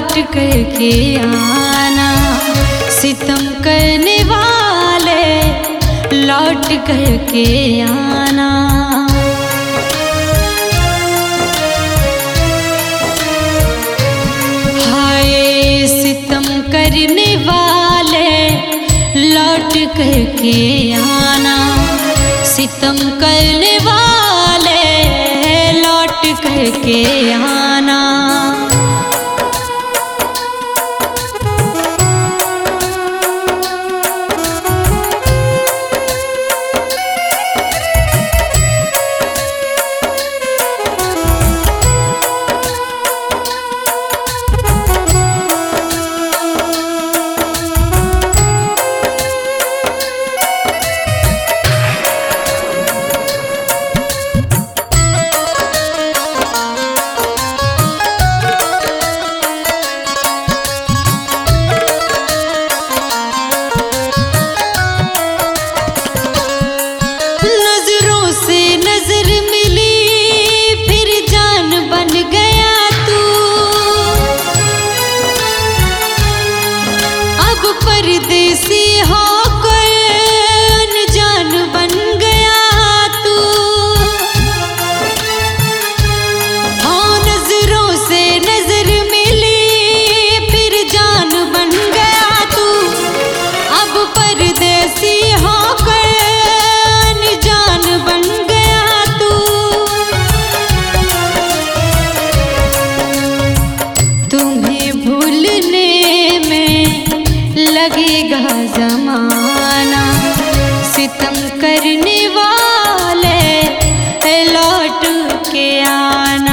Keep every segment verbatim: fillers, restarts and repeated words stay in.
लौट करके आना, सितम करने वाले लौट करके आना। हाय सितम करने वाले लौट करके आना, सितम करने वाले लौट करके आना। परदेसी होकर अनजान बन गया तू, हाँ नजरों से नजर मिली फिर जान बन गया तू। अब परदेसी होकर अनजान बन गया तू। तुम्हें भूलने लगेगा जमाना, सितम करने वाले लौट के आना।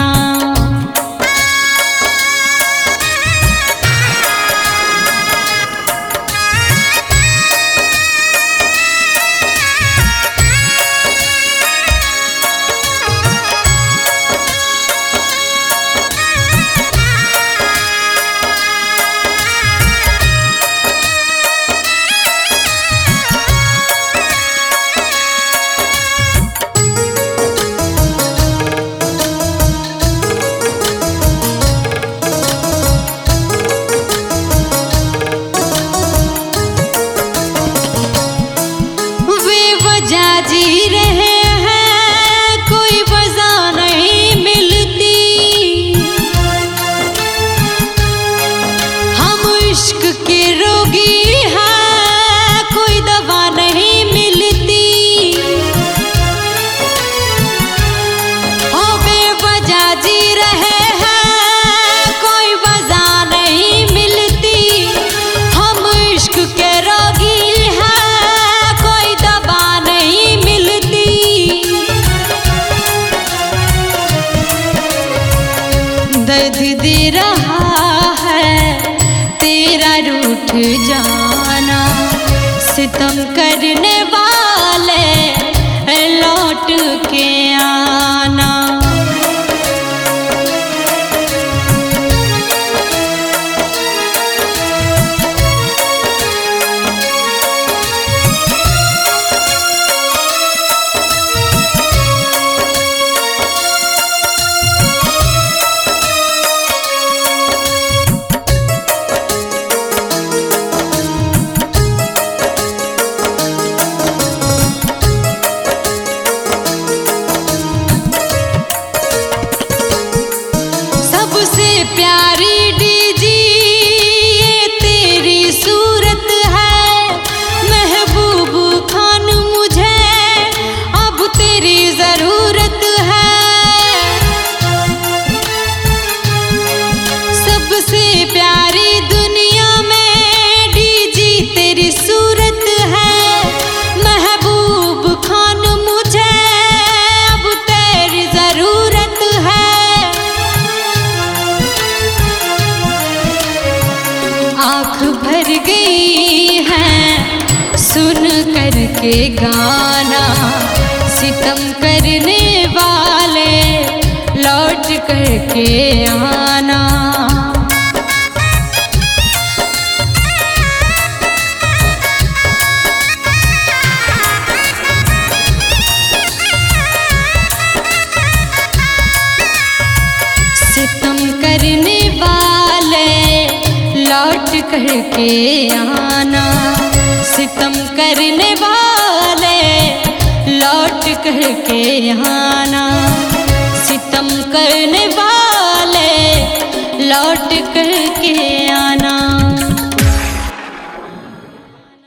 जी रहे हैं कोई वजह नहीं मिलती, हम इश्क के रोगी हैं कोई दवा नहीं मिलती। ओ बेवजह जी रहे हैं कोई वजह नहीं मिलती, हम इश्क के रोगी दर्द दे रहा है तेरा रूठ जाना, सितम करने वाले लौट के आना। प्यारी डीजी ये तेरी सूरत है, महबूब खान मुझे अब तेरी जरूरत है। सबसे प्यारी दुनिया में डीजी तेरी सूरत है, महबूब खान मुझे अब तेरी जरूरत है। आँख भर गई है सुन करके गाना, सितम करने वाले लौट करके आना। सितम करने वाले करके आना, सितम करने वाले लौट करके आना, सितम करने वाले लौट कर